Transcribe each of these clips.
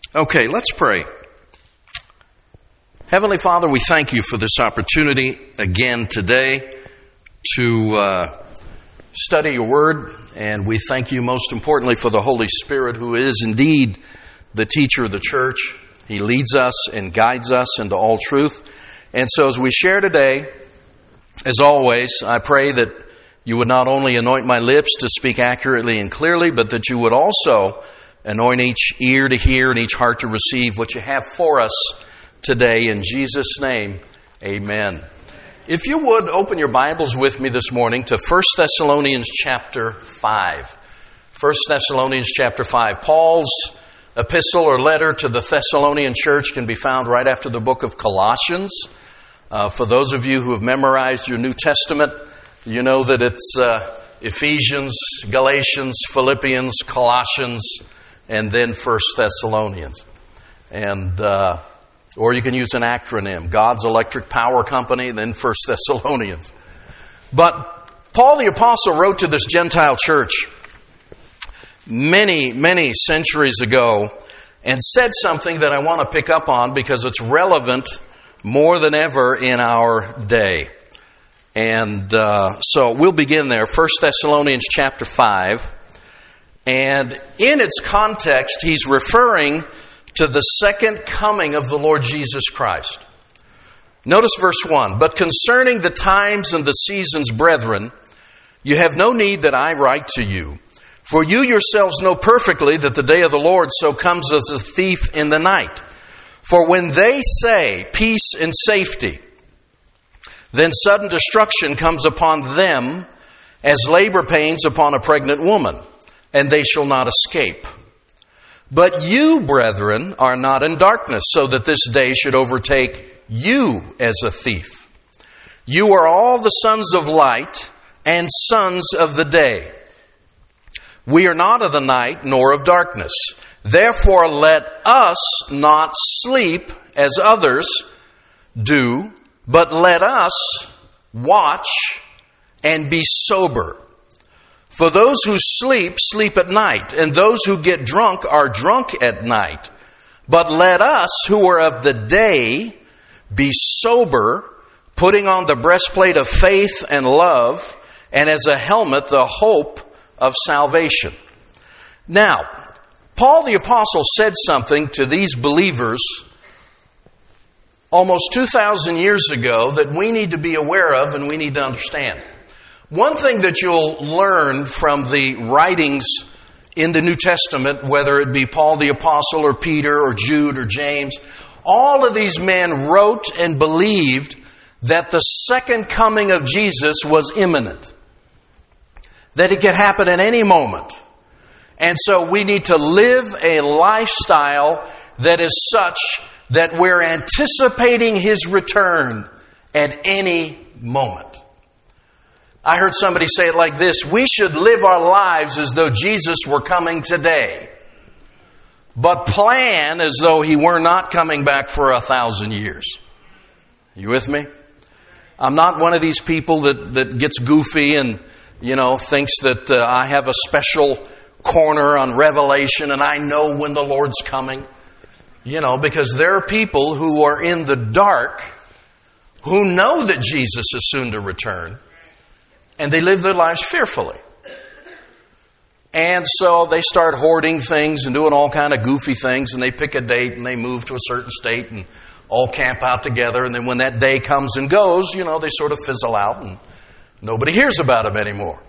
Okay, let's pray. Heavenly Father, we thank you for this opportunity again today to study your word, and we thank you most importantly for the Holy Spirit, who is indeed the teacher of the church. He leads us and guides us into all truth. And so as we share today, as always, I pray that you would not only anoint my lips to speak accurately and clearly, but that you would also anoint each ear to hear and each heart to receive what you have for us today. In Jesus' name, amen. If you would, open your Bibles with me this morning to 1 Thessalonians chapter 5. 1 Thessalonians chapter 5. Paul's epistle or letter to the Thessalonian church can be found right after the book of Colossians. For those of you who have memorized your New Testament, you know that it's Ephesians, Galatians, Philippians, Colossians, and then 1 Thessalonians. And or you can use an acronym, God's Electric Power Company, then 1 Thessalonians. But Paul the Apostle wrote to this Gentile church many centuries ago and said something that I want to pick up on because it's relevant more than ever in our day. And so we'll begin there, 1 Thessalonians chapter 5. And in its context, he's referring to the second coming of the Lord Jesus Christ. Notice verse 1. But concerning the times and the seasons, brethren, you have no need that I write to you. For you yourselves know perfectly that the day of the Lord so comes as a thief in the night. For when they say peace and safety, then sudden destruction comes upon them as labor pains upon a pregnant woman, and they shall not escape. But you, brethren, are not in darkness, so that this day should overtake you as a thief. You are all the sons of light and sons of the day. We are not of the night nor of darkness. Therefore let us not sleep as others do, but let us watch and be sober. For those who sleep, sleep at night, and those who get drunk are drunk at night. But let us who are of the day be sober, putting on the breastplate of faith and love, and as a helmet the hope of salvation. Now, Paul the Apostle said something to these believers almost 2,000 years ago that we need to be aware of and we need to understand. One thing that you'll learn from the writings in the New Testament, whether it be Paul the Apostle or Peter or Jude or James, all of these men wrote and believed that the second coming of Jesus was imminent, that it could happen at any moment. And so we need to live a lifestyle that is such that we're anticipating His return at any moment. I heard somebody say it like this: we should live our lives as though Jesus were coming today, but plan as though He were not coming back for 1,000 years. You with me? I'm not one of these people that gets goofy and, thinks that I have a special corner on Revelation and I know when the Lord's coming. Because there are people who are in the dark who know that Jesus is soon to return, and they live their lives fearfully. And so they start hoarding things and doing all kind of goofy things, and they pick a date and they move to a certain state and all camp out together. And then when that day comes and goes, they sort of fizzle out and nobody hears about them anymore.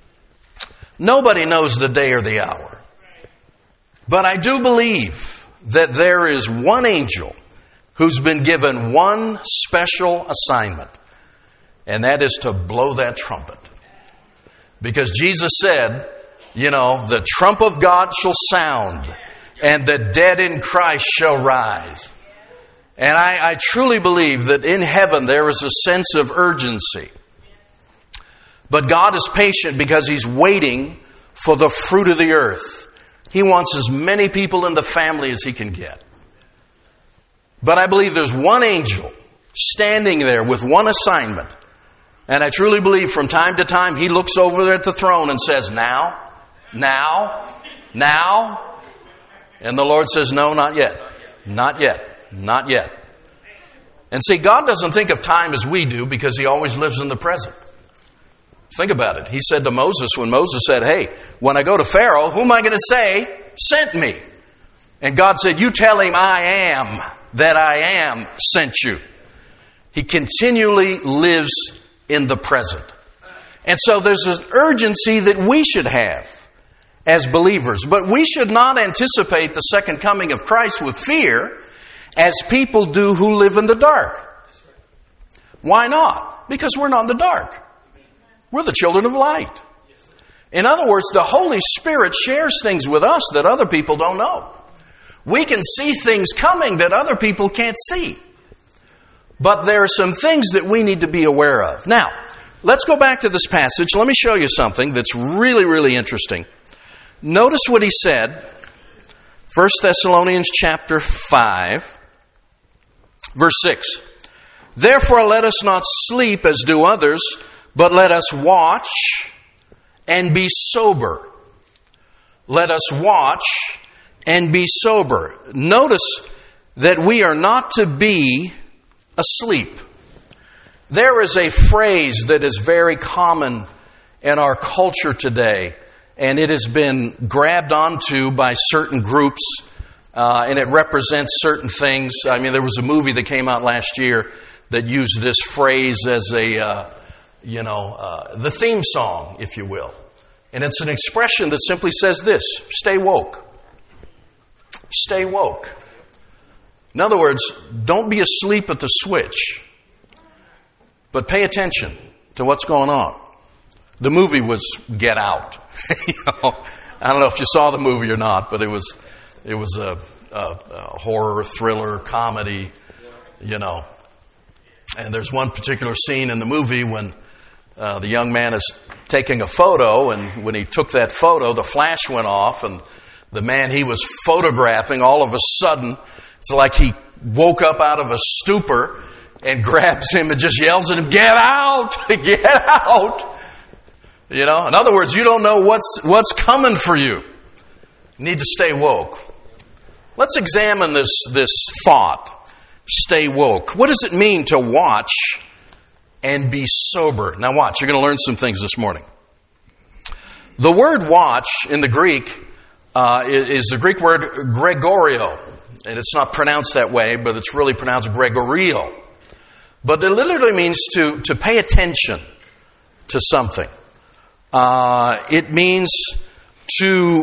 Nobody knows the day or the hour. But I do believe that there is one angel who's been given one special assignment, and that is to blow that trumpet. Because Jesus said, the trump of God shall sound, and the dead in Christ shall rise. And I truly believe that in heaven there is a sense of urgency. But God is patient because He's waiting for the fruit of the earth. He wants as many people in the family as He can get. But I believe there's one angel standing there with one assignment. And I truly believe from time to time He looks over there at the throne and says, now. And the Lord says, no, not yet. Not yet. Not yet. And see, God doesn't think of time as we do because He always lives in the present. Think about it. He said to Moses, when Moses said, hey, when I go to Pharaoh, who am I going to say sent me? And God said, you tell him I am, that I am sent you. He continually lives in the present. And so there's an urgency that we should have as believers. But we should not anticipate the second coming of Christ with fear as people do who live in the dark. Why not? Because we're not in the dark. We're the children of light. In other words, the Holy Spirit shares things with us that other people don't know. We can see things coming that other people can't see. But there are some things that we need to be aware of. Now, let's go back to this passage. Let me show you something that's really, really interesting. Notice what he said. 1 Thessalonians chapter 5, verse 6. Therefore let us not sleep as do others, but let us watch and be sober. Let us watch and be sober. Notice that we are not to be asleep. There is a phrase that is very common in our culture today, and it has been grabbed onto by certain groups, and it represents certain things. I mean, there was a movie that came out last year that used this phrase as a, the theme song, if you will. And it's an expression that simply says this: stay woke. Stay woke. In other words, don't be asleep at the switch, but pay attention to what's going on. The movie was Get Out. I don't know if you saw the movie or not, but it was a horror, thriller, comedy, And there's one particular scene in the movie when the young man is taking a photo, and when he took that photo, the flash went off, and the man he was photographing, all of a sudden, it's like he woke up out of a stupor and grabs him and just yells at him, "Get out! Get out!" In other words, you don't know what's coming for you. You need to stay woke. Let's examine this thought. Stay woke. What does it mean to watch and be sober? Now watch, you're going to learn some things this morning. The word watch in the Greek is the Greek word Gregorio. And it's not pronounced that way, but it's really pronounced Gregorio. But it literally means to pay attention to something. It means to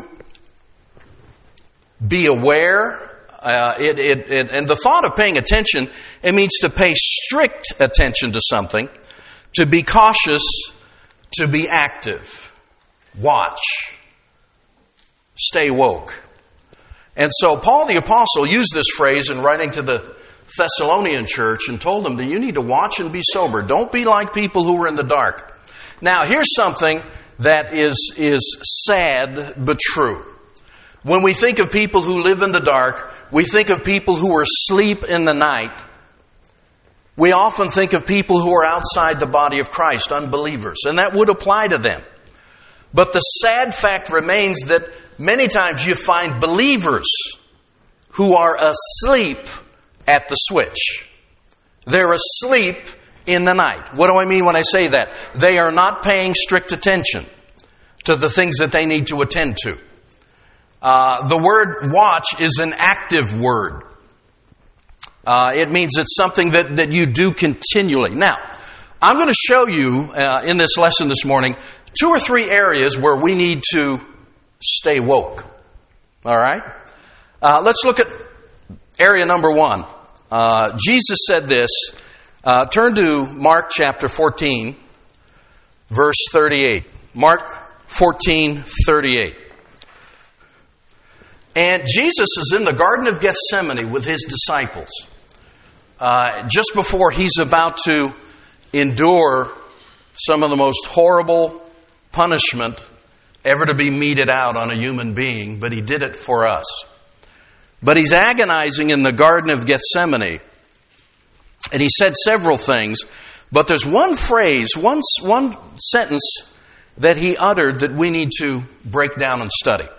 be aware. And the thought of paying attention, it means to pay strict attention to something, to be cautious, to be active. Watch. Stay woke. And so Paul the Apostle used this phrase in writing to the Thessalonian church and told them that you need to watch and be sober. Don't be like people who are in the dark. Now, here's something that is sad but true. When we think of people who live in the dark, we think of people who are asleep in the night. We often think of people who are outside the body of Christ, unbelievers, and that would apply to them. But the sad fact remains that many times you find believers who are asleep at the switch. They're asleep in the night. What do I mean when I say that? They are not paying strict attention to the things that they need to attend to. The word watch is an active word. It means it's something that you do continually. Now, I'm going to show you in this lesson this morning 2 or 3 areas where we need to stay woke. All right? Let's look at area number 1. Jesus said this. Turn to Mark chapter 14, verse 38. Mark 14:38. And Jesus is in the Garden of Gethsemane with his disciples. Just before he's about to endure some of the most horrible punishment ever to be meted out on a human being, but he did it for us. But he's agonizing in the Garden of Gethsemane. And he said several things, but there's one phrase, one sentence that he uttered that we need to break down and study.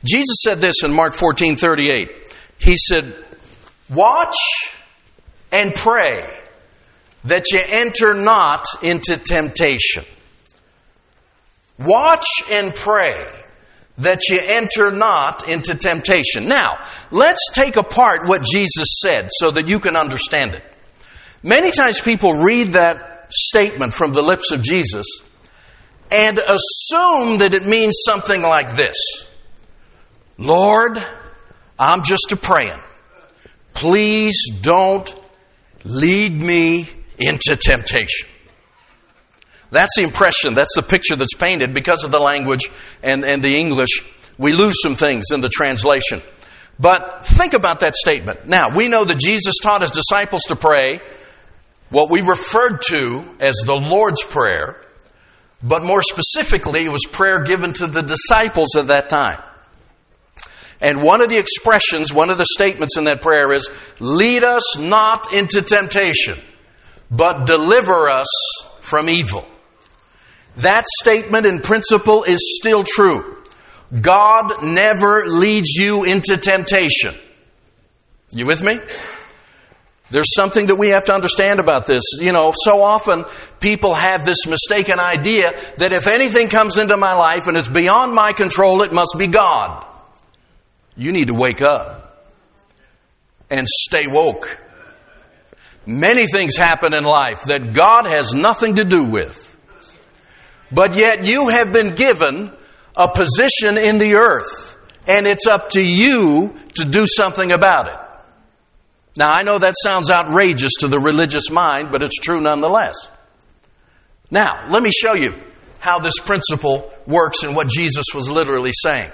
Jesus said this in Mark 14:38. He said, "Watch and pray that you enter not into temptation." Watch and pray that you enter not into temptation. Now, let's take apart what Jesus said so that you can understand it. Many times people read that statement from the lips of Jesus and assume that it means something like this: "Lord, I'm just a praying. Please don't lead me into temptation." That's the impression, that's the picture that's painted because of the language and the English. We lose some things in the translation. But think about that statement. Now, we know that Jesus taught His disciples to pray what we referred to as the Lord's Prayer, but more specifically, it was prayer given to the disciples at that time. And one of the expressions, one of the statements in that prayer is, "Lead us not into temptation, but deliver us from evil." That statement in principle is still true. God never leads you into temptation. You with me? There's something that we have to understand about this. You know, so often people have this mistaken idea that if anything comes into my life and it's beyond my control, it must be God. You need to wake up and stay woke. Many things happen in life that God has nothing to do with. But yet you have been given a position in the earth, and it's up to you to do something about it. Now, I know that sounds outrageous to the religious mind, but it's true nonetheless. Now, let me show you how this principle works and what Jesus was literally saying.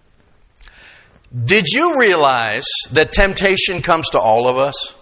Did you realize that temptation comes to all of us?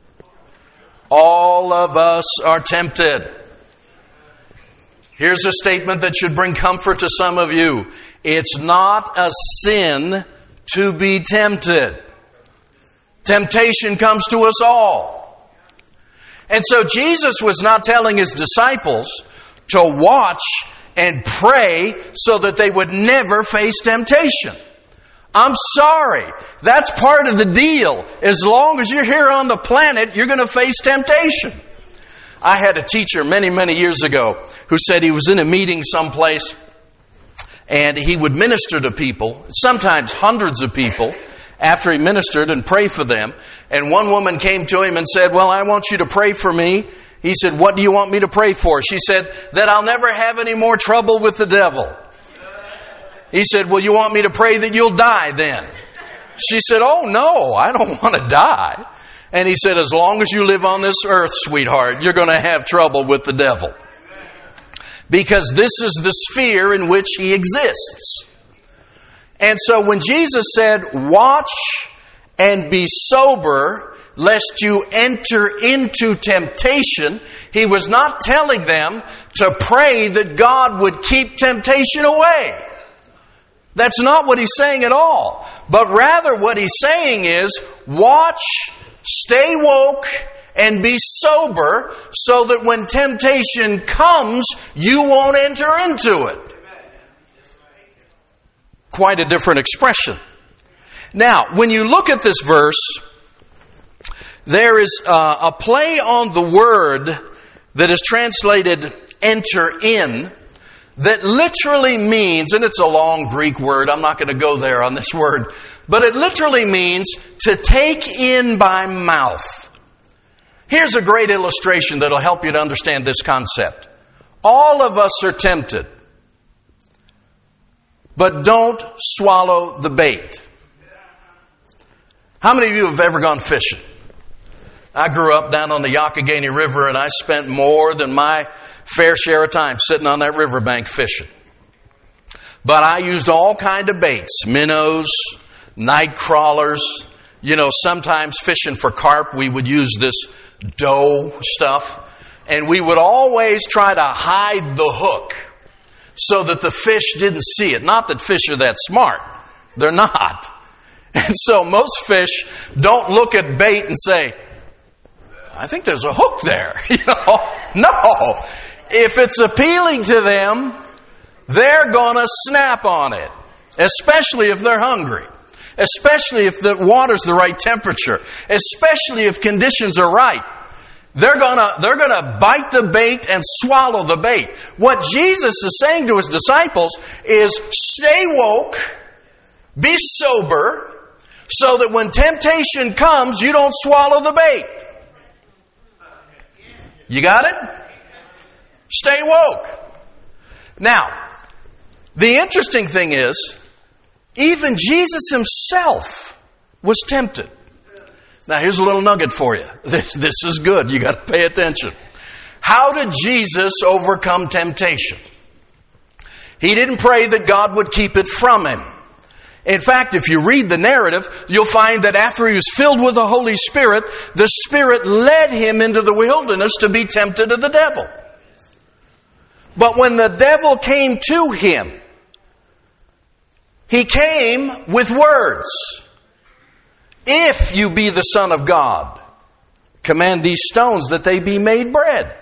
All of us are tempted. Here's a statement that should bring comfort to some of you. It's not a sin to be tempted. Temptation comes to us all. And so Jesus was not telling His disciples to watch and pray so that they would never face temptation. I'm sorry. That's part of the deal. As long as you're here on the planet, you're going to face temptation. I had a teacher many, many years ago who said he was in a meeting someplace and he would minister to people, sometimes hundreds of people, after he ministered and pray for them. And one woman came to him and said, "Well, I want you to pray for me." He said, "What do you want me to pray for?" She said, "That I'll never have any more trouble with the devil." He said, "Well, you want me to pray that you'll die then?" She said, "Oh, no, I don't want to die." And he said, "As long as you live on this earth, sweetheart, you're going to have trouble with the devil. Because this is the sphere in which he exists." And so when Jesus said, "Watch and be sober, lest you enter into temptation," He was not telling them to pray that God would keep temptation away. That's not what He's saying at all. But rather what He's saying is, watch, stay woke, and be sober so that when temptation comes, you won't enter into it. Quite a different expression. Now, when you look at this verse, there is a play on the word that is translated enter in, that literally means, and it's a long Greek word, I'm not going to go there on this word, but it literally means to take in by mouth. Here's a great illustration that'll help you to understand this concept. All of us are tempted, but don't swallow the bait. How many of you have ever gone fishing? I grew up down on the Youghiogheny River, and I spent more than my fair share of time sitting on that riverbank fishing. But I used all kind of baits, minnows, night crawlers. You know, sometimes fishing for carp, we would use this dough stuff. And we would always try to hide the hook so that the fish didn't see it. Not that fish are that smart. They're not. And so most fish don't look at bait and say, "I think there's a hook there." No. If it's appealing to them, they're going to snap on it. Especially if they're hungry. Especially if the water's the right temperature. Especially if conditions are right. They're gonna bite the bait and swallow the bait. What Jesus is saying to his disciples is stay woke, be sober, so that when temptation comes, you don't swallow the bait. You got it? Stay woke. Now, the interesting thing is, even Jesus himself was tempted. Now, here's a little nugget for you. This is good. You got to pay attention. How did Jesus overcome temptation? He didn't pray that God would keep it from him. In fact, if you read the narrative, you'll find that after he was filled with the Holy Spirit, the Spirit led him into the wilderness to be tempted of the devil. But when the devil came to him, he came with words. If you be the Son of God, command these stones that they be made bread.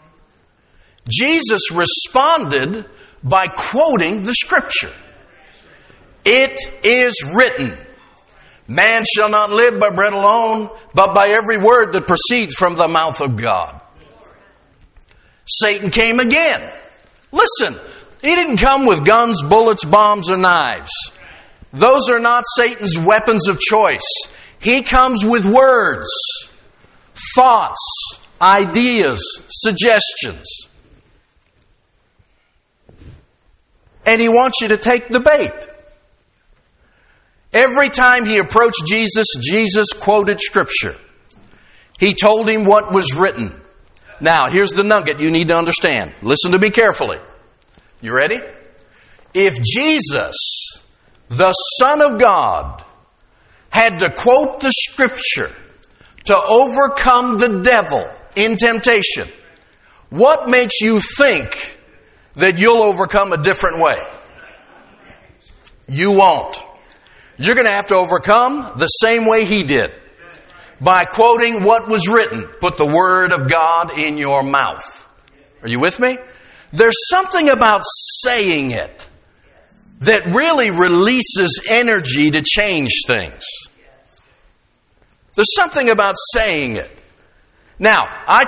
Jesus responded by quoting the Scripture. It is written, man shall not live by bread alone, but by every word that proceeds from the mouth of God. Satan came again. Listen, he didn't come with guns, bullets, bombs, or knives. Those are not Satan's weapons of choice. He comes with words, thoughts, ideas, suggestions. And he wants you to take the bait. Every time he approached Jesus, Jesus quoted Scripture. He told him what was written. Now, here's the nugget you need to understand. Listen to me carefully. You ready? If Jesus, the Son of God, had to quote the Scripture to overcome the devil in temptation, what makes you think that you'll overcome a different way? You won't. You're going to have to overcome the same way he did. By quoting what was written. Put the Word of God in your mouth. Are you with me? There's something about saying it that really releases energy to change things. There's something about saying it. Now, I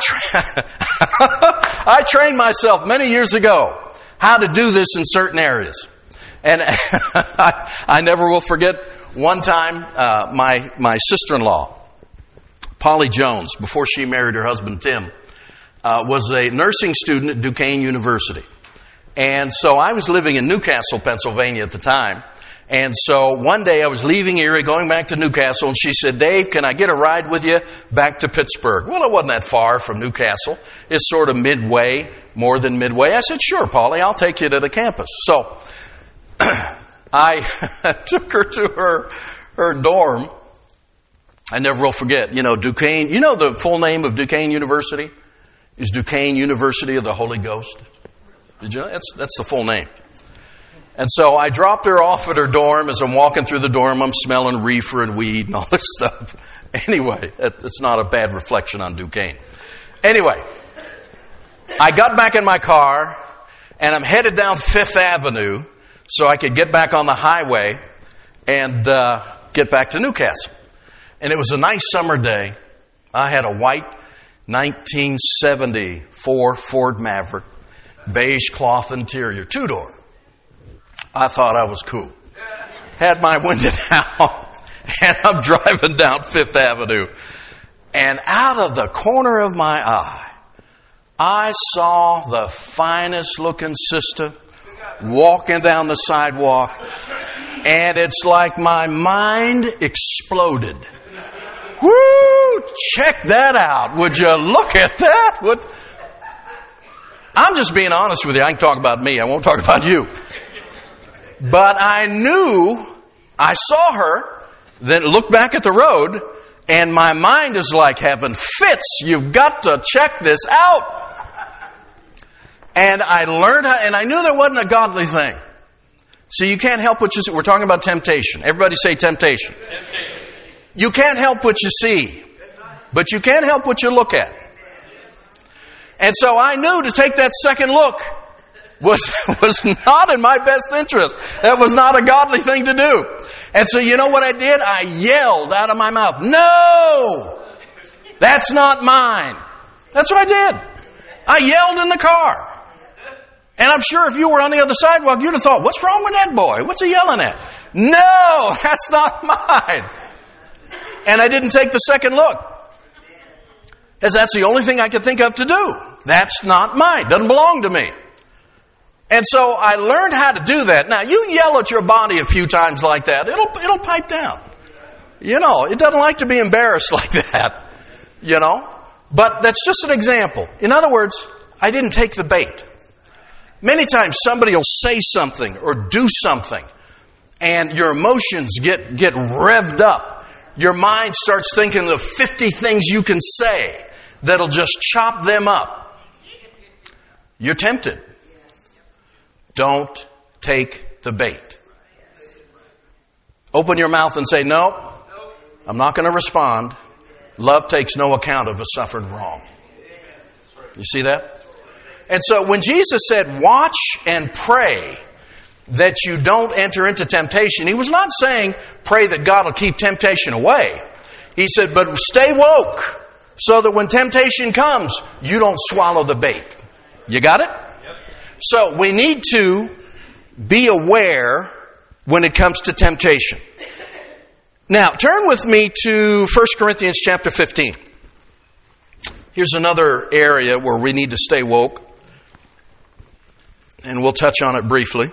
trained myself many years ago how to do this in certain areas. And I never will forget one time my sister-in-law, Polly Jones, before she married her husband Tim, was a nursing student at Duquesne University. And so I was living in Newcastle, Pennsylvania at the time. And so one day I was leaving Erie, going back to Newcastle, and she said, Dave, can I get a ride with you back to Pittsburgh? Well, it wasn't that far from Newcastle. It's sort of midway, more than midway. I said, sure, Polly, I'll take you to the campus. So I took her to her dorm. I never will forget, Duquesne. You know the full name of Duquesne University? Is Duquesne University of the Holy Ghost. Did you know? That's the full name. And so I dropped her off at her dorm. As I'm walking through the dorm, I'm smelling reefer and weed and all this stuff. Anyway, it's not a bad reflection on Duquesne. Anyway, I got back in my car, and I'm headed down Fifth Avenue so I could get back on the highway and get back to Newcastle. And it was a nice summer day. I had a white 1974 Ford Maverick, beige cloth interior, two-door. I thought I was cool. Had my window down, and I'm driving down Fifth Avenue. And out of the corner of my eye, I saw the finest looking sister walking down the sidewalk. And it's like my mind exploded. Woo! Check that out. Would you look at that? I'm just being honest with you. I can talk about me. I won't talk about you. But I knew, I saw her, then looked back at the road, and my mind is like having fits. You've got to check this out. And I learned how, and I knew there wasn't a godly thing. So you can't help what you see. We're talking about temptation. Everybody say temptation. Temptation. You can't help what you see, but you can help what you look at. And so I knew to take that second look was not in my best interest. That was not a godly thing to do. And so you know what I did? I yelled out of my mouth, "No! That's not mine." That's what I did. I yelled in the car. And I'm sure if you were on the other sidewalk, you'd have thought, "What's wrong with that boy? What's he yelling at?" No, that's not mine. And I didn't take the second look. Because that's the only thing I could think of to do. That's not mine. Doesn't belong to me. And so I learned how to do that. Now, you yell at your body a few times like that, it'll pipe down. You know, it doesn't like to be embarrassed like that. You know? But that's just an example. In other words, I didn't take the bait. Many times somebody will say something or do something, and your emotions get revved up. Your mind starts thinking of 50 things you can say that'll just chop them up. You're tempted. Don't take the bait. Open your mouth and say, "No, I'm not going to respond. Love takes no account of a suffered wrong." You see that? And so when Jesus said, "Watch and pray that you don't enter into temptation," He was not saying pray that God will keep temptation away. He said, but stay woke so that when temptation comes, you don't swallow the bait. You got it? Yep. So we need to be aware when it comes to temptation. Now, turn with me to 1 Corinthians chapter 15. Here's another area where we need to stay woke. And we'll touch on it briefly.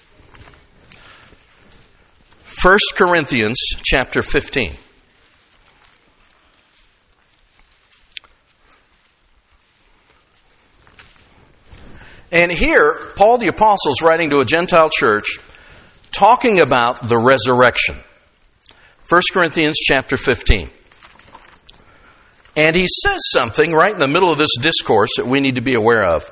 1 Corinthians chapter 15. And here, Paul the Apostle is writing to a Gentile church talking about the resurrection. 1 Corinthians chapter 15. And he says something right in the middle of this discourse that we need to be aware of.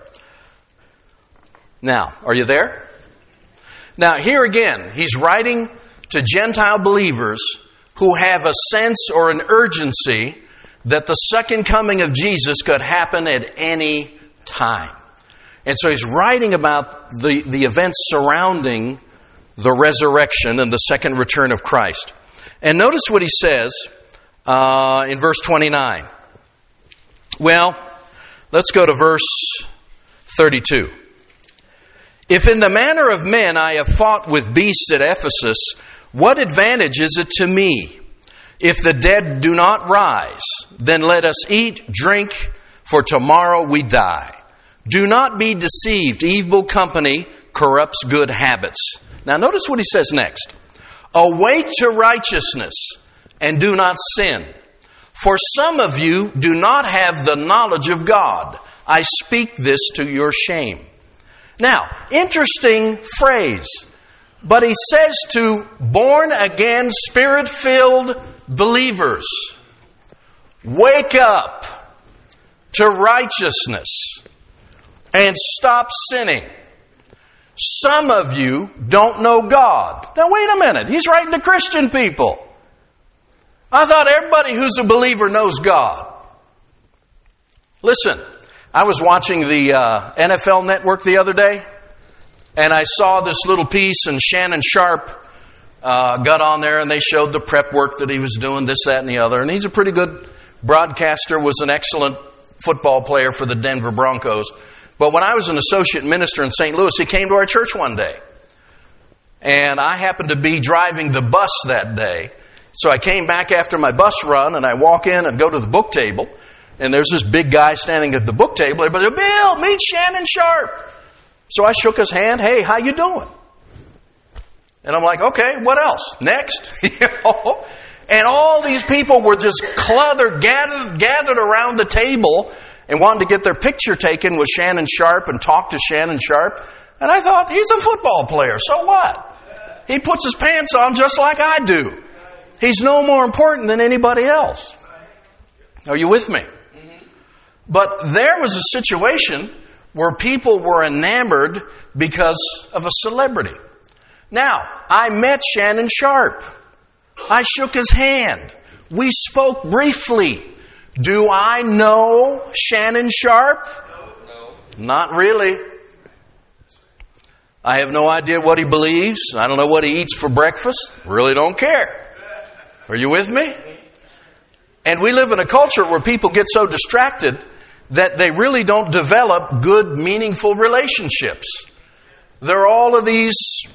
Now, are you there? Now, here again, he's writing to Gentile believers who have a sense or an urgency that the second coming of Jesus could happen at any time. And so he's writing about the events surrounding the resurrection and the second return of Christ. And notice what he says in verse 29. Well, let's go to verse 32. If in the manner of men I have fought with beasts at Ephesus, what advantage is it to me? If the dead do not rise, then let us eat, drink, for tomorrow we die. Do not be deceived. Evil company corrupts good habits. Now notice what he says next. Awake to righteousness and do not sin. For some of you do not have the knowledge of God. I speak this to your shame. Now, interesting phrase. But he says to born-again, Spirit-filled believers, wake up to righteousness and stop sinning. Some of you don't know God. Now wait a minute. He's writing to Christian people. I thought everybody who's a believer knows God. Listen, I was watching the NFL Network the other day, and I saw this little piece, and Shannon Sharp got on there, and they showed the prep work that he was doing, this, that, and the other. And he's a pretty good broadcaster, was an excellent football player for the Denver Broncos. But when I was an associate minister in St. Louis, he came to our church one day. And I happened to be driving the bus that day. So I came back after my bus run, and I walk in and go to the book table. And there's this big guy standing at the book table. Everybody said, Bill, meet Shannon Sharp. So I shook his hand. Hey, how you doing? And I'm like, okay, what else? Next. And all these people were just gathered around the table and wanted to get their picture taken with Shannon Sharp and talk to Shannon Sharp. And I thought, he's a football player. So what? He puts his pants on just like I do. He's no more important than anybody else. Are you with me? But there was a situation where people were enamored because of a celebrity. Now, I met Shannon Sharp. I shook his hand. We spoke briefly. Do I know Shannon Sharp? No. Not really. I have no idea what he believes. I don't know what he eats for breakfast. Really don't care. Are you with me? And we live in a culture where people get so distracted that they really don't develop good, meaningful relationships. There are all of these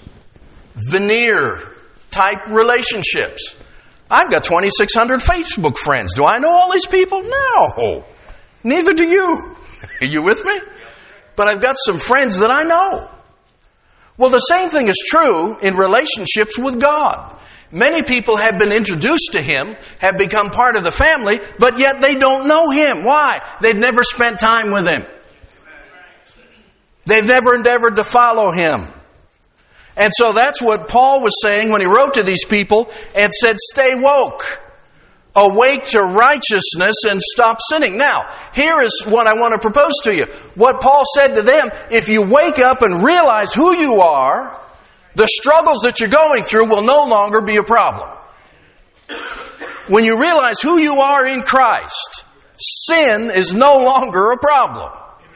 veneer-type relationships. I've got 2,600 Facebook friends. Do I know all these people? No. Neither do you. Are you with me? But I've got some friends that I know. Well, the same thing is true in relationships with God. Many people have been introduced to Him, have become part of the family, but yet they don't know Him. Why? They've never spent time with Him. They've never endeavored to follow Him. And so that's what Paul was saying when he wrote to these people and said, stay woke. Awake to righteousness and stop sinning. Now, here is what I want to propose to you. What Paul said to them, if you wake up and realize who you are, the struggles that you're going through will no longer be a problem. When you realize who you are in Christ, sin is no longer a problem.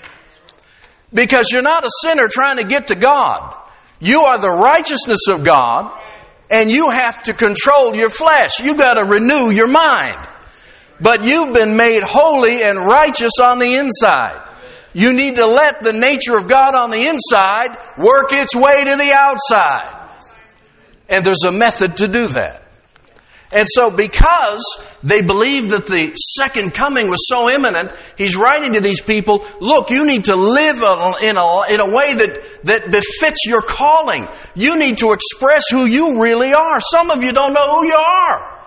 Because you're not a sinner trying to get to God. You are the righteousness of God, and you have to control your flesh. You've got to renew your mind. But you've been made holy and righteous on the inside. You need to let the nature of God on the inside work its way to the outside. And there's a method to do that. And so because they believed that the second coming was so imminent, he's writing to these people, look, you need to live in a way that befits your calling. You need to express who you really are. Some of you don't know who you are.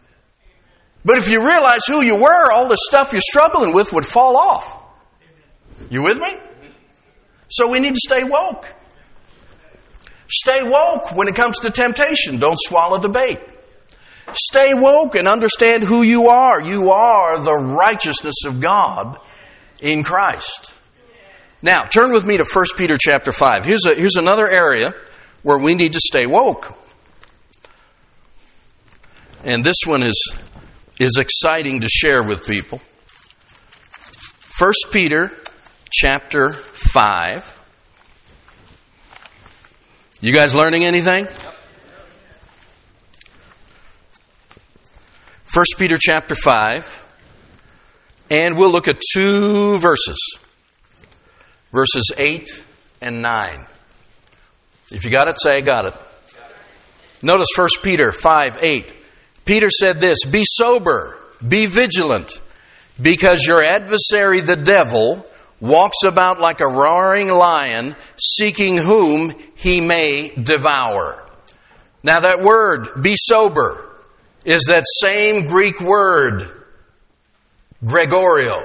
But if you realize who you were, all the stuff you're struggling with would fall off. You with me? So we need to stay woke. Stay woke when it comes to temptation. Don't swallow the bait. Stay woke and understand who you are. You are the righteousness of God in Christ. Now, turn with me to 1 Peter chapter 5. Here's another area where we need to stay woke. And this one is exciting to share with people. 1 Peter chapter 5. You guys learning anything? 1 Peter chapter 5, and we'll look at two verses. Verses 8 and 9. If you got it, say I got it. Notice 1 Peter 5, 8. Peter said this, be sober, be vigilant, because your adversary the devil walks about like a roaring lion, seeking whom he may devour. Now that word, be sober, is that same Greek word, Gregorio,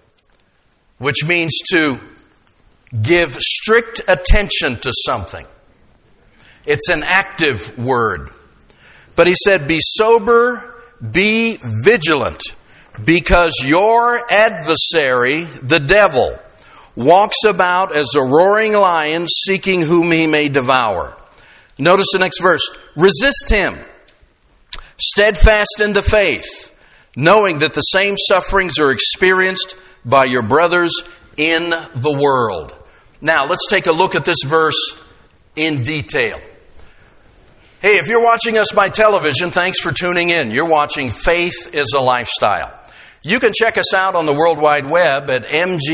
which means to give strict attention to something. It's an active word. But he said, be sober, be vigilant, because your adversary, the devil, walks about as a roaring lion, seeking whom he may devour. Notice the next verse. Resist him, steadfast in the faith, knowing that the same sufferings are experienced by your brothers in the world. Now, let's take a look at this verse in detail. Hey, if you're watching us by television, thanks for tuning in. You're watching Faith is a Lifestyle. You can check us out on the World Wide Web at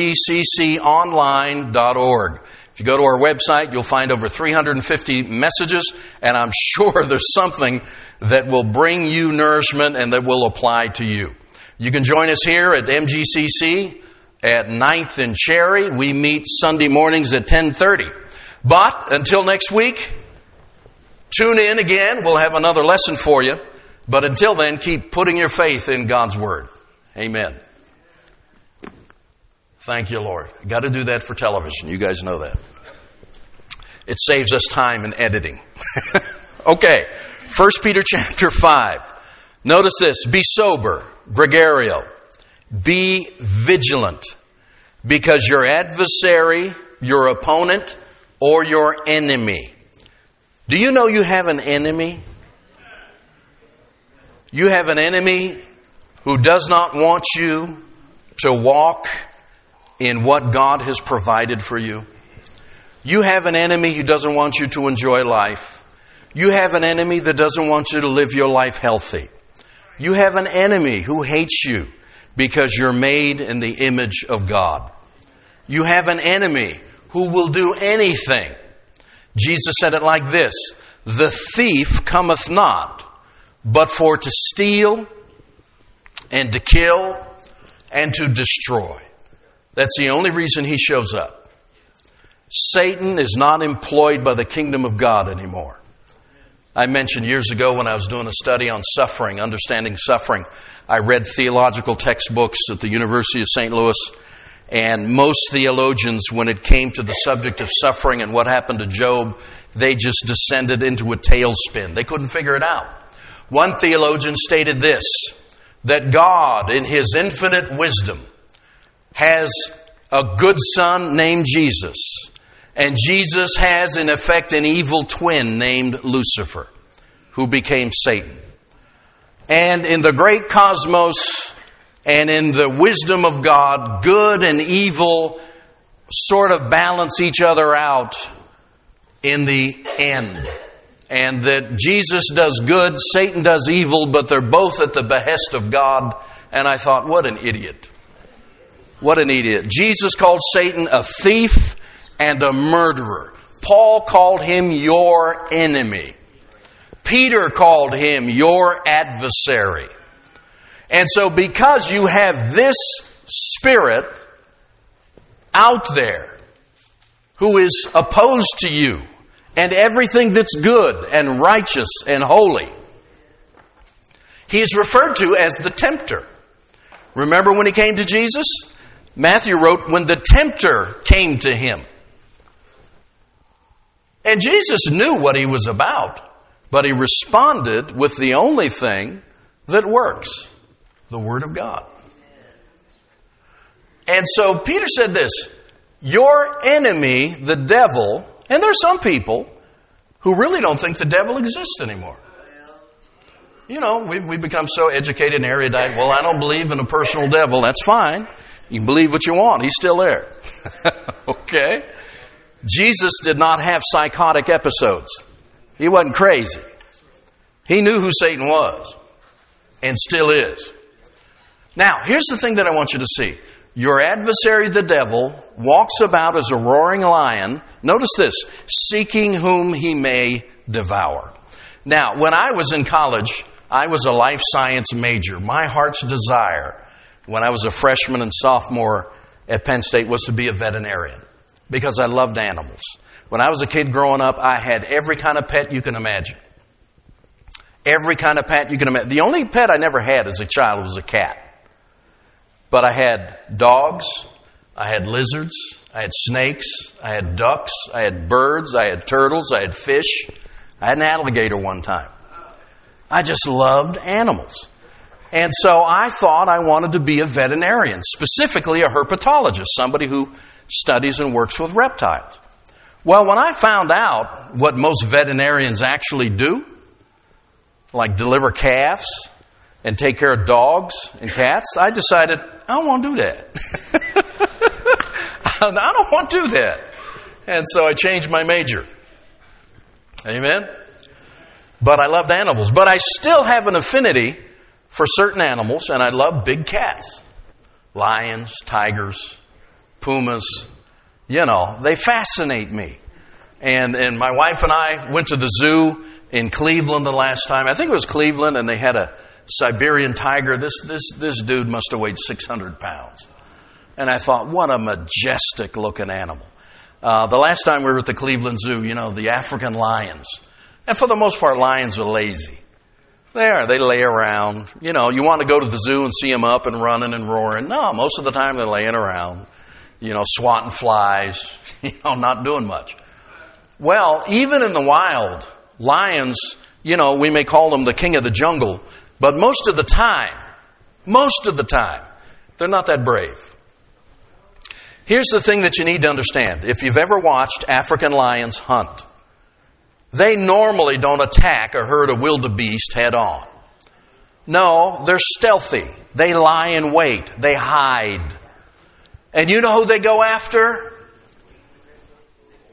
mgcconline.org. If you go to our website, you'll find over 350 messages, and I'm sure there's something that will bring you nourishment and that will apply to you. You can join us here at MGCC at 9th and Cherry. We meet Sunday mornings at 10:30. But until next week, tune in again. We'll have another lesson for you. But until then, keep putting your faith in God's Word. Amen. Thank you, Lord. Got to do that for television. You guys know that. It saves us time in editing. Okay. 1 Peter chapter 5. Notice this. Be sober, Gregorio. Be vigilant. Because your adversary, your opponent, or your enemy. Do you know you have an enemy? You have an enemy who does not want you to walk in what God has provided for you. You have an enemy who doesn't want you to enjoy life. You have an enemy that doesn't want you to live your life healthy. You have an enemy who hates you because you're made in the image of God. You have an enemy who will do anything. Jesus said it like this, "The thief cometh not, but for to steal and to kill and to destroy." That's the only reason he shows up. Satan is not employed by the kingdom of God anymore. I mentioned years ago when I was doing a study on suffering, understanding suffering, I read theological textbooks at the University of St. Louis, and most theologians, when it came to the subject of suffering and what happened to Job, they just descended into a tailspin. They couldn't figure it out. One theologian stated this, that God, in His infinite wisdom, has a good son named Jesus. And Jesus has, in effect, an evil twin named Lucifer, who became Satan. And in the great cosmos and in the wisdom of God, good and evil sort of balance each other out in the end. And that Jesus does good, Satan does evil, but they're both at the behest of God. And I thought, what an idiot. What an idiot. Jesus called Satan a thief and a murderer. Paul called him your enemy. Peter called him your adversary. And so because you have this spirit out there who is opposed to you and everything that's good and righteous and holy, he is referred to as the tempter. Remember when he came to Jesus? Matthew wrote, when the tempter came to him. And Jesus knew what he was about, but he responded with the only thing that works, the Word of God. And so Peter said this, your enemy, the devil, and there's some people who really don't think the devil exists anymore. You know, we've become so educated and erudite. Well, I don't believe in a personal devil. That's fine. You can believe what you want. He's still there. Okay? Jesus did not have psychotic episodes. He wasn't crazy. He knew who Satan was and still is. Now, here's the thing that I want you to see. Your adversary, the devil, walks about as a roaring lion. Notice this, seeking whom he may devour. Now, when I was in college, I was a life science major. My heart's desire when I was a freshman and sophomore at Penn State was to be a veterinarian because I loved animals. When I was a kid growing up, I had every kind of pet you can imagine. Every kind of pet you can imagine. The only pet I never had as a child was a cat. But I had dogs, I had lizards, I had snakes, I had ducks, I had birds, I had turtles, I had fish. I had an alligator one time. I just loved animals. And so I thought I wanted to be a veterinarian, specifically a herpetologist, somebody who studies and works with reptiles. Well, when I found out what most veterinarians actually do, like deliver calves and take care of dogs and cats, I decided I don't want to do that. I don't want to do that. And so I changed my major. Amen? But I loved animals. But I still have an affinity for certain animals, and I love big cats. Lions, tigers, pumas, you know, they fascinate me. And my wife and I went to the zoo in Cleveland the last time. I think it was Cleveland, and they had a Siberian tiger. This dude must have weighed 600 pounds. And I thought, what a majestic looking animal. The last time we were at the Cleveland Zoo, you know, the African lions. And for the most part, lions are lazy. They lay around. You know, you want to go to the zoo and see them up and running and roaring. No, most of the time they're laying around, you know, swatting flies, you know, not doing much. Well, even in the wild, lions, you know, we may call them the king of the jungle, but most of the time, they're not that brave. Here's the thing that you need to understand. If you've ever watched African lions hunt, they normally don't attack a herd of wildebeest head on. No, they're stealthy. They lie in wait. They hide. And you know who they go after?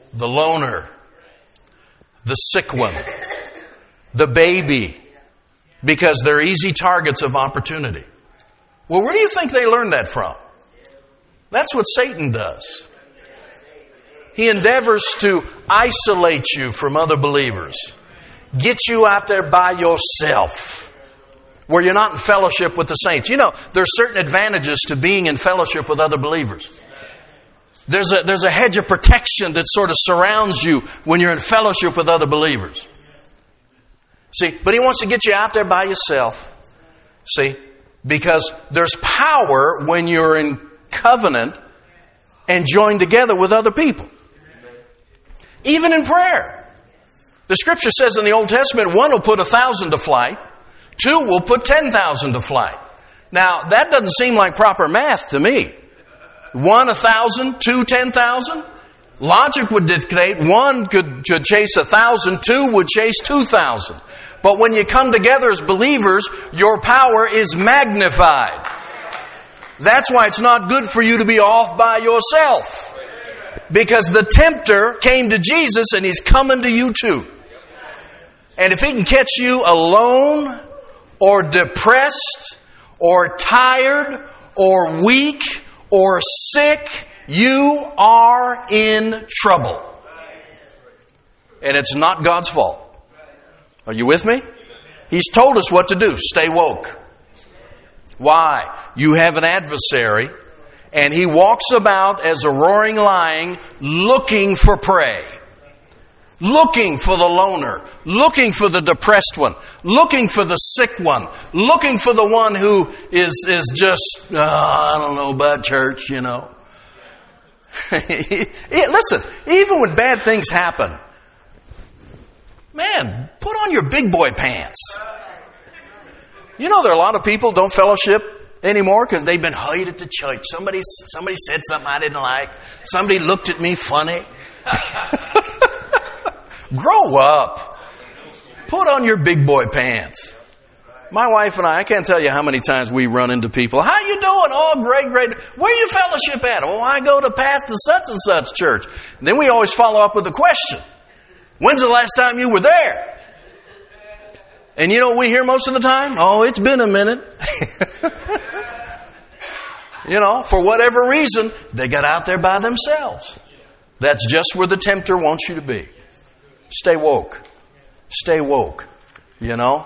the loner, the sick one, the baby, because they're easy targets of opportunity. Well, where do you think they learned that from? That's what Satan does. He endeavors to isolate you from other believers. Get you out there by yourself, where you're not in fellowship with the saints. You know, there's certain advantages to being in fellowship with other believers. There's a hedge of protection that sort of surrounds you when you're in fellowship with other believers. See, but he wants to get you out there by yourself. See, because there's power when you're in covenant and joined together with other people. Even in prayer. The Scripture says in the Old Testament, 1 will put 1,000 to flight, 2 will put 10,000 to flight. Now, that doesn't seem like proper math to me. 1, 1,000, 2, 10,000. Logic would dictate 1 could chase 1,000, 2 would chase 2,000. But when you come together as believers, your power is magnified. That's why it's not good for you to be off by yourself. Because the tempter came to Jesus and he's coming to you too. And if he can catch you alone or depressed or tired or weak or sick, you are in trouble. And it's not God's fault. Are you with me? He's told us what to do. Stay woke. Why? You have an adversary, and he walks about as a roaring lion looking for prey. Looking for the loner. Looking for the depressed one. Looking for the sick one. Looking for the one who is just, I don't know about church, you know. Listen, even when bad things happen, man, put on your big boy pants. You know there are a lot of people don't fellowship anymore because they've been hurt at the church. Somebody said something I didn't like. Somebody looked at me funny. Grow up. Put on your big boy pants. My wife and I can't tell you how many times we run into people. How you doing? Oh, great. Where you fellowship at? Oh, I go to pastor such and such church. And then we always follow up with a question. When's the last time you were there? And you know what we hear most of the time? Oh, it's been a minute. You know, for whatever reason, they got out there by themselves. That's just where the tempter wants you to be. Stay woke. Stay woke. You know?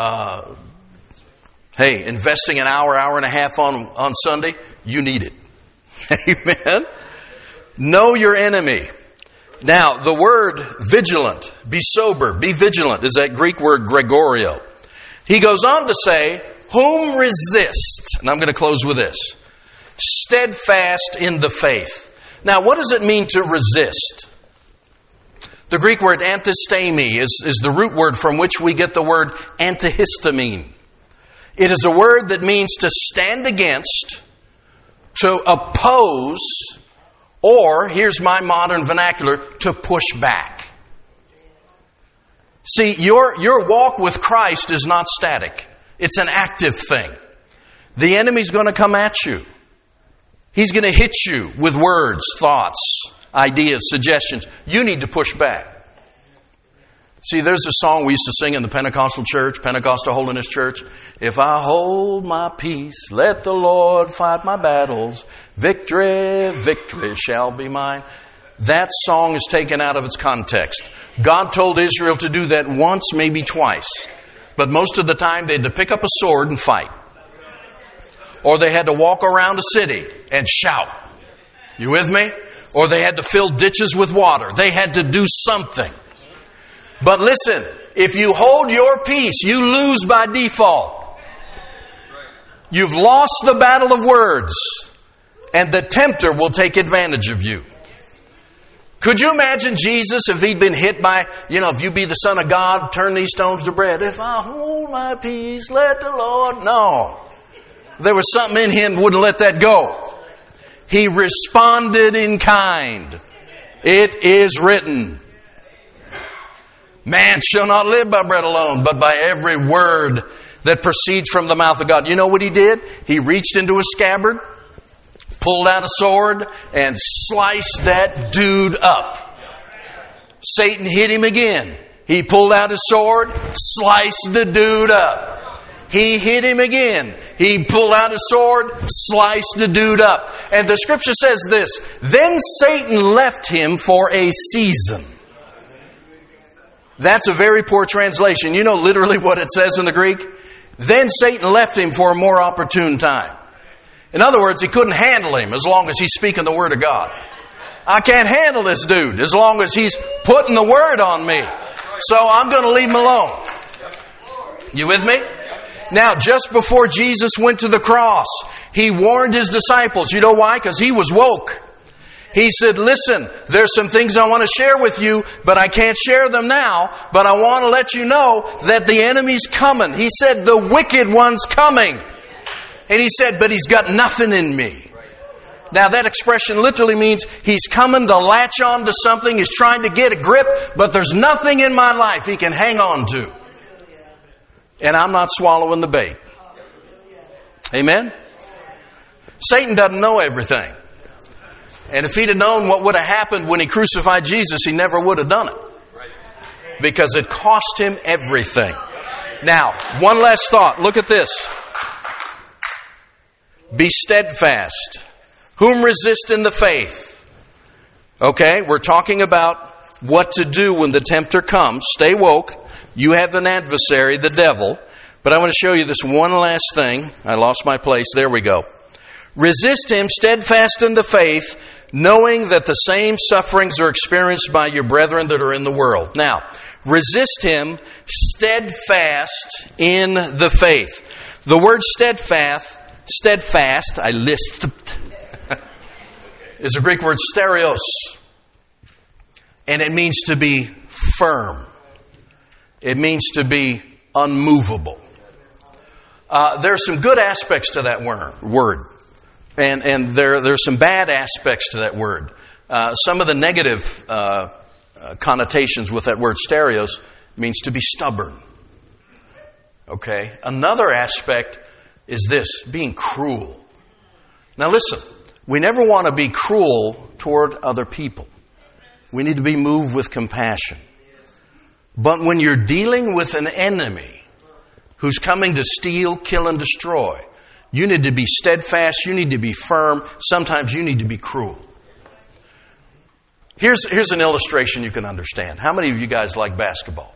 Hey, investing an hour and a half on Sunday, you need it. Amen? Know your enemy. Now, the word vigilant, be sober, be vigilant, is that Greek word Gregorio. He goes on to say, whom resist, and I'm going to close with this, steadfast in the faith. Now, what does it mean to resist? The Greek word antistemi is the root word from which we get the word antihistamine. It is a word that means to stand against, to oppose, or, here's my modern vernacular, to push back. See, your walk with Christ is not static. It's an active thing. The enemy's going to come at you. He's going to hit you with words, thoughts, ideas, suggestions. You need to push back. See, there's a song we used to sing in the Pentecostal church, Pentecostal Holiness Church. If I hold my peace, let the Lord fight my battles. Victory, victory shall be mine. That song is taken out of its context. God told Israel to do that once, maybe twice. But most of the time they had to pick up a sword and fight. Or they had to walk around a city and shout. You with me? Or they had to fill ditches with water. They had to do something. But listen, if you hold your peace, you lose by default. You've lost the battle of words, and the tempter will take advantage of you. Could you imagine Jesus if he'd been hit by, if you be the Son of God, turn these stones to bread. If I hold my peace, let the Lord... No. There was something in him that wouldn't let that go. He responded in kind. It is written, man shall not live by bread alone, but by every word that proceeds from the mouth of God. You know what he did? He reached into a scabbard, pulled out a sword, and sliced that dude up. Satan hit him again. He pulled out his sword, sliced the dude up. He hit him again. He pulled out his sword, sliced the dude up. And the scripture says this, then Satan left him for a season. That's a very poor translation. You know literally what it says in the Greek? Then Satan left him for a more opportune time. In other words, he couldn't handle him as long as he's speaking the Word of God. I can't handle this dude as long as he's putting the Word on me. So I'm going to leave him alone. You with me? Now, just before Jesus went to the cross, He warned His disciples. You know why? Because He was woke. He said, listen, there's some things I want to share with you, but I can't share them now. But I want to let you know that the enemy's coming. He said, the wicked one's coming. And He said, but he's got nothing in me. Now that expression literally means he's coming to latch on to something. He's trying to get a grip, but there's nothing in my life he can hang on to. And I'm not swallowing the bait. Amen? Satan doesn't know everything. And if he'd have known what would have happened when he crucified Jesus, he never would have done it. Because it cost him everything. Now, one last thought. Look at this. Be steadfast. Whom resist in the faith? Okay, we're talking about what to do when the tempter comes. Stay woke. You have an adversary, the devil. But I want to show you this one last thing. I lost my place. There we go. Resist him, steadfast in the faith, knowing that the same sufferings are experienced by your brethren that are in the world. Now, resist him, steadfast in the faith. The word steadfast, I lisped, is a Greek word stereos. And it means to be firm. It means to be unmovable. There's some good aspects to that word. And there's some bad aspects to that word. Some of the negative connotations with that word stereos means to be stubborn. Okay? Another aspect is this, being cruel. Now listen, we never want to be cruel toward other people. We need to be moved with compassion. But when you're dealing with an enemy who's coming to steal, kill, and destroy, you need to be steadfast, you need to be firm, sometimes you need to be cruel. Here's an illustration you can understand. How many of you guys like basketball?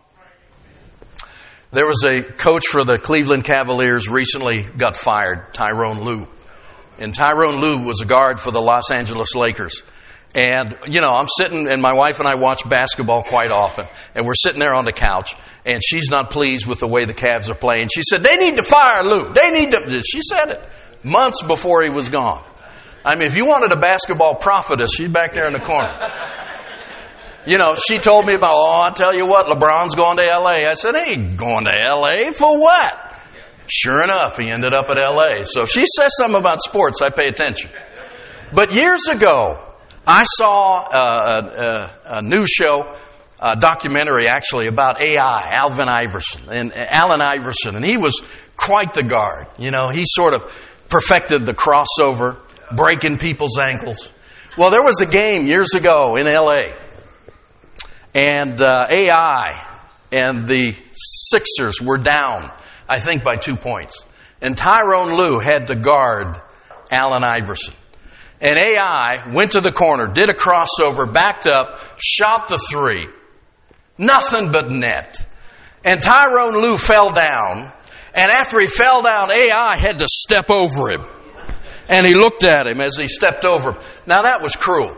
There was a coach for the Cleveland Cavaliers recently got fired, Tyrone Lue. And Tyrone Lue was a guard for the Los Angeles Lakers. And, I'm sitting, and my wife and I watch basketball quite often. And we're sitting there on the couch, and she's not pleased with the way the Cavs are playing. She said, they need to fire Lue. She said it months before he was gone. I mean, if you wanted a basketball prophetess, she's back there in the corner. She told me about, I'll tell you what, LeBron's going to L.A. I said, hey, going to L.A. for what? Sure enough, he ended up at L.A. So if she says something about sports, I pay attention. But years ago, I saw a news show, a documentary actually about AI, Allen Iverson, and he was quite the guard. He sort of perfected the crossover, breaking people's ankles. Well, there was a game years ago in L.A., and AI and the Sixers were down, I think, by 2 points. And Tyrone Lue had to guard Allen Iverson. And AI went to the corner, did a crossover, backed up, shot the three. Nothing but net. And Tyrone Lue fell down. And after he fell down, AI had to step over him. And he looked at him as he stepped over him. Now that was cruel.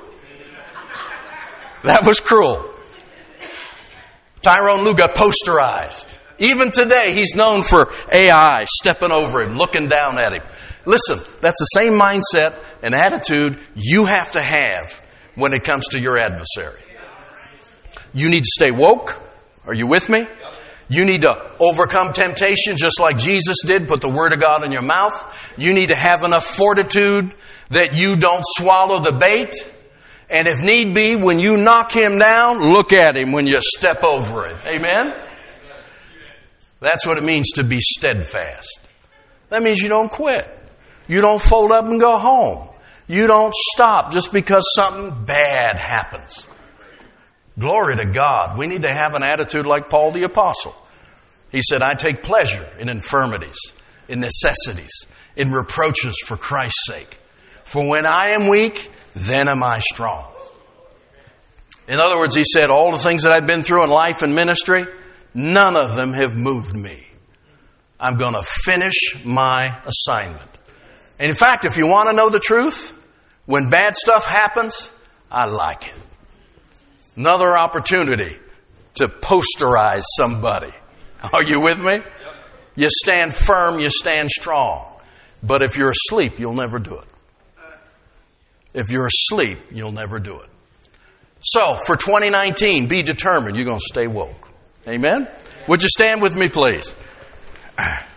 That was cruel. Tyrone Lue got posterized. Even today, he's known for AI stepping over him, looking down at him. Listen, that's the same mindset and attitude you have to have when it comes to your adversary. You need to stay woke. Are you with me? You need to overcome temptation just like Jesus did. Put the Word of God in your mouth. You need to have enough fortitude that you don't swallow the bait. And if need be, when you knock him down, look at him when you step over it. Amen? That's what it means to be steadfast. That means you don't quit. You don't fold up and go home. You don't stop just because something bad happens. Glory to God. We need to have an attitude like Paul the Apostle. He said, I take pleasure in infirmities, in necessities, in reproaches for Christ's sake. For when I am weak, then am I strong. In other words, he said, all the things that I've been through in life and ministry, none of them have moved me. I'm going to finish my assignment. And in fact, if you want to know the truth, when bad stuff happens, I like it. Another opportunity to posterize somebody. Are you with me? You stand firm, you stand strong. But if you're asleep, you'll never do it. If you're asleep, you'll never do it. So, for 2019, be determined. You're going to stay woke. Amen? Would you stand with me, please?